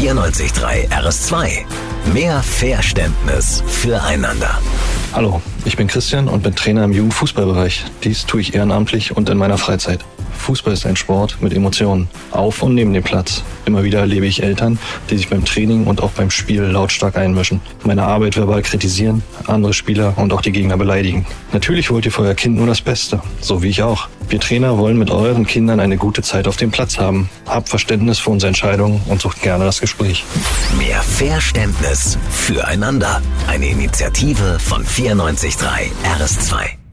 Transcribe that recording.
94.3 RS2. Mehr Verständnis füreinander. Hallo, ich bin Christian und bin Trainer im Jugendfußballbereich. Dies tue ich ehrenamtlich und in meiner Freizeit. Fußball ist ein Sport mit Emotionen, auf und neben dem Platz. Immer wieder erlebe ich Eltern, die sich beim Training und auch beim Spiel lautstark einmischen, meine Arbeit verbal kritisieren, andere Spieler und auch die Gegner beleidigen. Natürlich wollt ihr für euer Kind nur das Beste, so wie ich auch. Wir Trainer wollen mit euren Kindern eine gute Zeit auf dem Platz haben. Habt Verständnis für unsere Entscheidungen und sucht gerne das Gespräch. Mehr Verständnis füreinander. Eine Initiative von 94.3 RS2.